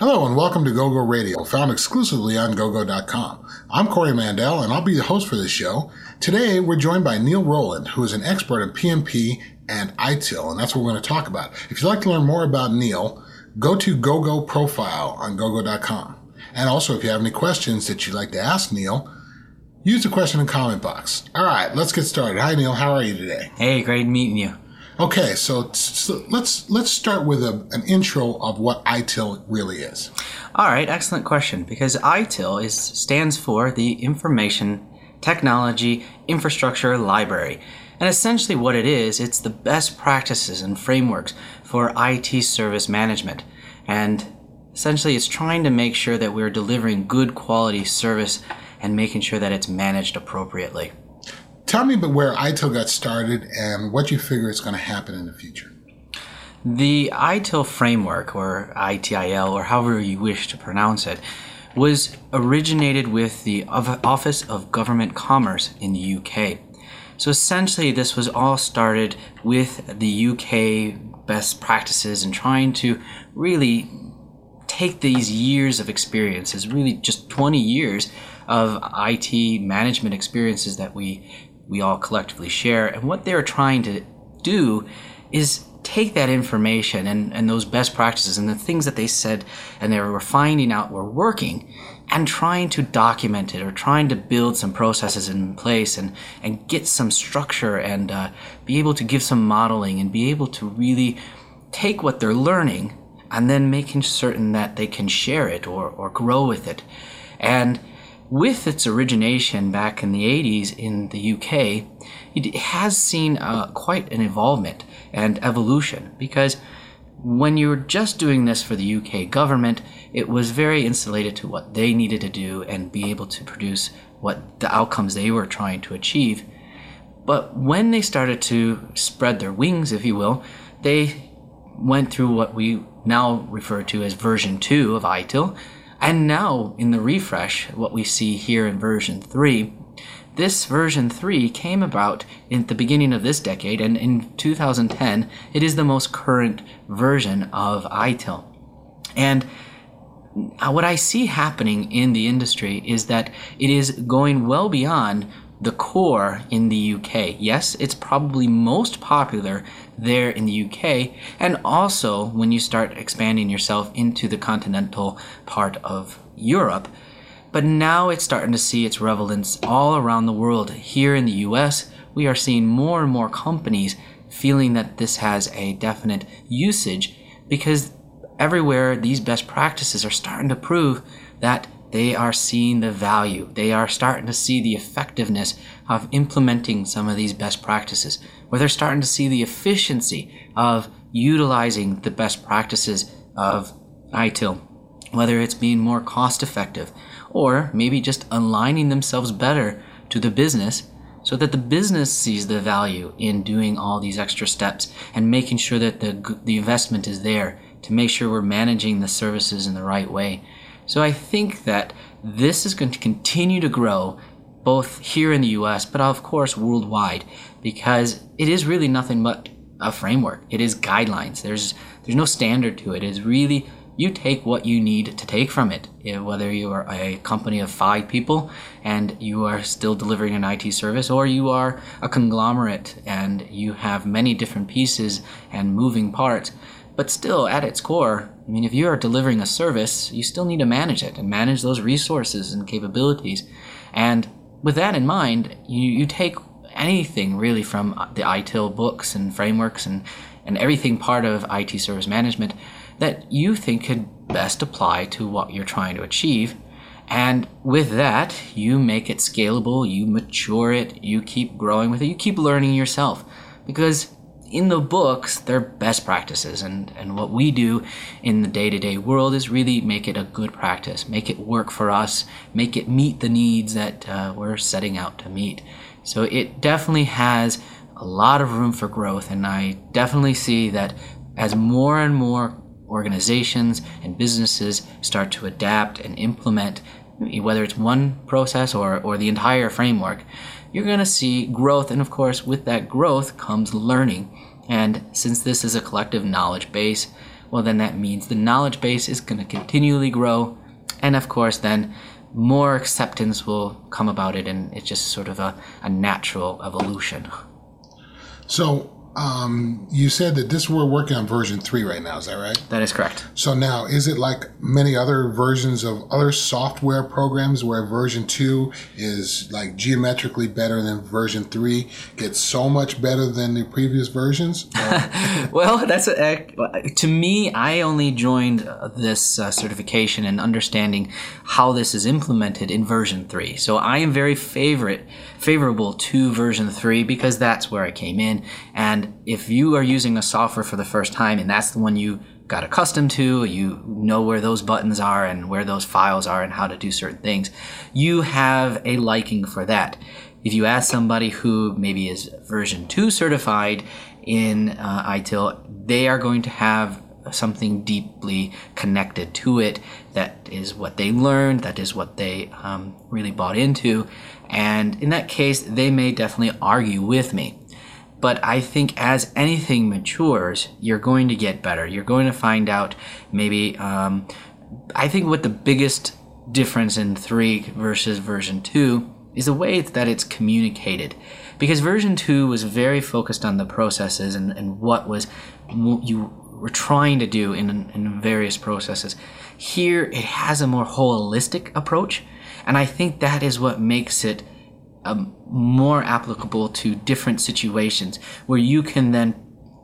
Hello and welcome to GoGo Radio, found exclusively on GoGo.com. I'm Corey Mandel and I'll be the host for this show. Today we're joined by Neil Rowland, who is an expert in PMP and ITIL, and that's what we're going to talk about. If you'd like to learn more about Neil, go to GoGo Profile on GoGo.com. And also, if you have any questions that you'd like to ask Neil, use the question and comment box. All right, let's get started. Hi, Neil. How are you today? Hey, great meeting you. Okay, so let's start with an intro of what ITIL really is. All right, excellent question. Because ITIL stands for the Information Technology Infrastructure Library. And essentially what it is, it's the best practices and frameworks for IT service management. And essentially it's trying to make sure that we're delivering good quality service and making sure that it's managed appropriately. Tell me about where ITIL got started and what you figure is going to happen in the future. The ITIL framework, or ITIL, or however you wish to pronounce it, was originated with the Office of Government Commerce in the UK. So essentially this was all started with the UK best practices and trying to really take these years of experiences, really just 20 years of IT management experiences that we all collectively share. And what they're trying to do is take that information and those best practices and the things that they said and they were finding out were working and trying to document it or trying to build some processes in place and get some structure and be able to give some modeling and be able to really take what they're learning and then making certain that they can share it or grow with it. And with its origination back in the 80s in the UK, it has seen quite an evolvement and evolution, because when you were just doing this for the UK government, it was very insulated to what they needed to do and be able to produce what the outcomes they were trying to achieve. But when they started to spread their wings, if you will, they went through what we now refer to as version 2 of ITIL. And now in the refresh, what we see here in version 3, this version 3 came about in the beginning of this decade, and in 2010, it is the most current version of ITIL. And what I see happening in the industry is that it is going well beyond the core in the UK. Yes, it's probably most popular there in the UK, and also when you start expanding yourself into the continental part of Europe. But now it's starting to see its relevance all around the world. Here in the US, we are seeing more and more companies feeling that this has a definite usage, because everywhere these best practices are starting to prove that they are seeing the value. They are starting to see the effectiveness of implementing some of these best practices, where they're starting to see the efficiency of utilizing the best practices of ITIL, whether it's being more cost effective or maybe just aligning themselves better to the business so that the business sees the value in doing all these extra steps and making sure that the investment is there to make sure we're managing the services in the right way. So I think that this is going to continue to grow both here in the US, but of course worldwide, because it is really nothing but a framework. It is guidelines. There's no standard to it. It is really, you take what you need to take from it. Whether you are a company of 5 people and you are still delivering an IT service, or you are a conglomerate and you have many different pieces and moving parts. But still, at its core, I mean, if you are delivering a service, you still need to manage it and manage those resources and capabilities. And with that in mind, you take anything really from the ITIL books and frameworks and everything part of IT service management that you think could best apply to what you're trying to achieve. And with that, you make it scalable, you mature it, you keep growing with it, you keep learning yourself. Because in the books, they're best practices, and what we do in the day-to-day world is really make it a good practice, make it work for us, make it meet the needs that we're setting out to meet. So it definitely has a lot of room for growth, and I definitely see that as more and more organizations and businesses start to adapt and implement, whether it's one process or the entire framework, you're going to see growth. And of course, with that growth comes learning. And since this is a collective knowledge base, well, then that means the knowledge base is going to continually grow. And of course, then more acceptance will come about it, and it's just sort of a natural evolution. So you said that we're working on version 3 right now, is that right? That is correct. So now, is it like many other versions of other software programs where version 2 is like geometrically better than version 3, gets so much better than the previous versions? Well, to me, I only joined this certification and understanding how this is implemented in version 3. So I am very favorable to version 3 because that's where I came in. And if you are using a software for the first time and that's the one you got accustomed to, you know where those buttons are and where those files are and how to do certain things, you have a liking for that. If you ask somebody who maybe is version 2 certified in ITIL, they are going to have something deeply connected to it. That is what they learned, that is what they really bought into. And in that case, they may definitely argue with me. But I think as anything matures, you're going to get better. You're going to find out maybe, I think what the biggest difference in 3 versus version 2 is the way that it's communicated. Because version 2 was very focused on the processes and what you were trying to do in various processes. Here, it has a more holistic approach. And I think that is what makes it more applicable to different situations where you can then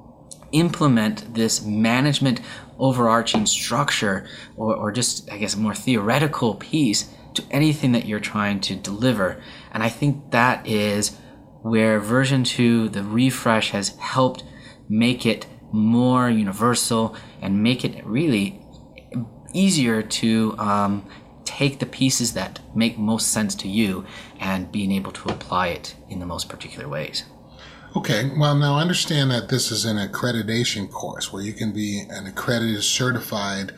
implement this management overarching structure or just, I guess, a more theoretical piece to anything that you're trying to deliver. And I think that is where version 2, the refresh, has helped make it more universal and make it really easier to take the pieces that make most sense to you and being able to apply it in the most particular ways. Okay, well, now I understand that this is an accreditation course where you can be an accredited, certified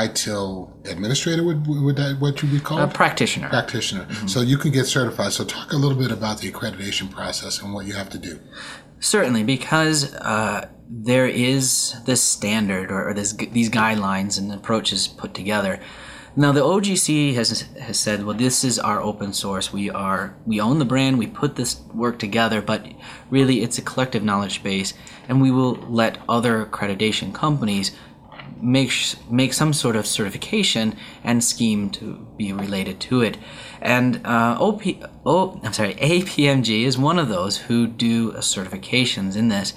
ITIL administrator. Would that what you would call it? Practitioner. Practitioner. Mm-hmm. So you can get certified. So talk a little bit about the accreditation process and what you have to do. Certainly, because there is this standard or these guidelines and approaches put together. Now, the OGC has said, well, this is our open source. We own the brand. We put this work together, but really it's a collective knowledge base, and we will let other accreditation companies make some sort of certification and scheme to be related to it. And APMG is one of those who do certifications in this.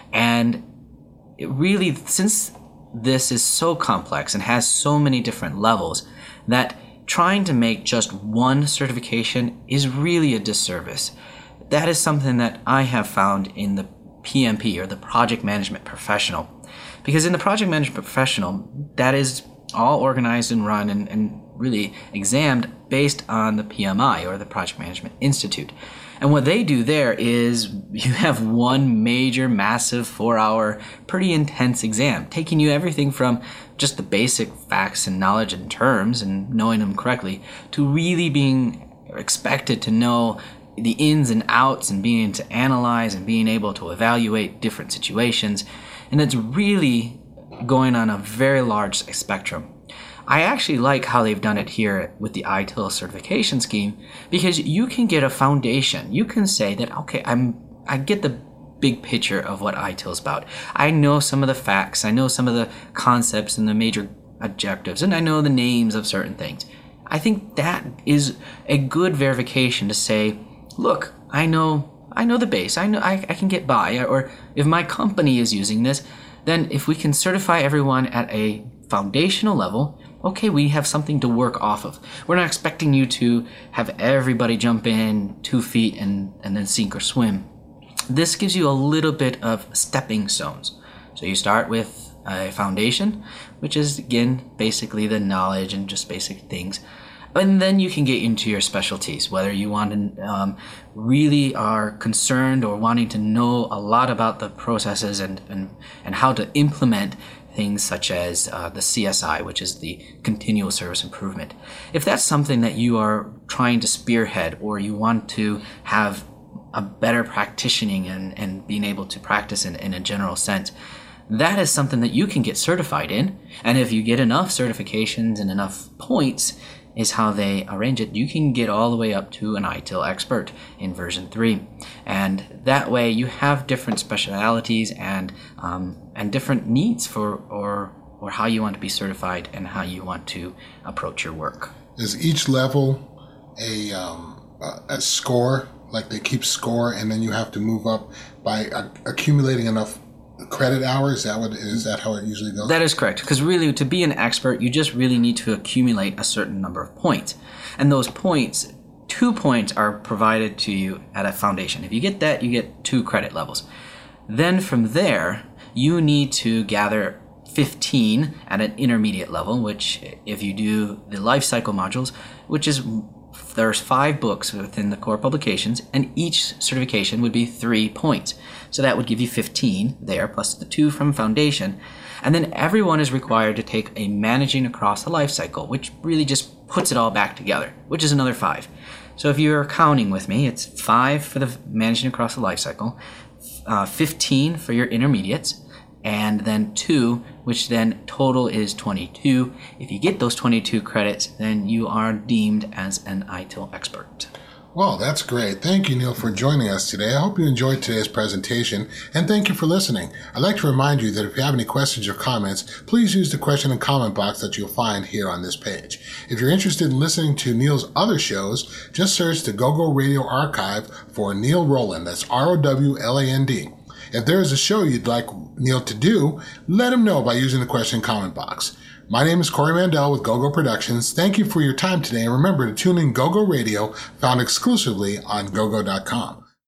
And it really, since this is so complex and has so many different levels, that trying to make just one certification is really a disservice. That is something that I have found in the PMP, or the Project Management Professional. Because in the Project Management Professional, that is all organized and run and really examined based on the PMI, or the Project Management Institute. And what they do there is you have one major, massive 4-hour, pretty intense exam, taking you everything from just the basic facts and knowledge and terms and knowing them correctly to really being expected to know the ins and outs and being able to analyze and being able to evaluate different situations. And it's really going on a very large spectrum. I actually like how they've done it here with the ITIL certification scheme, because you can get a foundation. You can say that, okay, I get the big picture of what ITIL is about. I know some of the facts, I know some of the concepts and the major objectives, and I know the names of certain things. I think that is a good verification to say, look, I know the base. I know I can get by. Or if my company is using this, then if we can certify everyone at a foundational level, okay, we have something to work off of. We're not expecting you to have everybody jump in 2 feet and then sink or swim. This gives you a little bit of stepping stones. So you start with a foundation, which is, again, basically the knowledge and just basic things. And then you can get into your specialties, whether you want to really are concerned or wanting to know a lot about the processes and how to implement things such as the CSI, which is the Continual Service Improvement. If that's something that you are trying to spearhead, or you want to have a better practicing and being able to practice in a general sense, that is something that you can get certified in. And if you get enough certifications and enough points, is how they arrange it, you can get all the way up to an ITIL expert in version 3. And that way you have different specialities and different needs for or how you want to be certified and how you want to approach your work. Is each level a score, like they keep score, and then you have to move up by accumulating enough credit hours? Is that how it usually goes? That is correct, because really to be an expert, you just really need to accumulate a certain number of points. And those points, 2 points are provided to you at a foundation. If you get that, you get 2 credit levels. Then from there, you need to gather 15 at an intermediate level, which if you do the life cycle modules, which is there's 5 books within the core publications, and each certification would be 3 points. So that would give you 15 there, plus the 2 from foundation. And then everyone is required to take a managing across the life cycle, which really just puts it all back together, which is another 5. So if you're counting with me, it's 5 for the managing across the life cycle, 15 for your intermediates, and then 2, which then total is 22. If you get those 22 credits, then you are deemed as an ITIL expert. Well, that's great. Thank you, Neil, for joining us today. I hope you enjoyed today's presentation, and thank you for listening. I'd like to remind you that if you have any questions or comments, please use the question and comment box that you'll find here on this page. If you're interested in listening to Neil's other shows, just search the GoGo Radio Archive for Neil Rowland. That's ROWLAND. If there is a show you'd like Neil to do, let him know by using the question and comment box. My name is Corey Mandel with GoGo Productions. Thank you for your time today, and remember to tune in GoGo Radio, found exclusively on GoGo.com.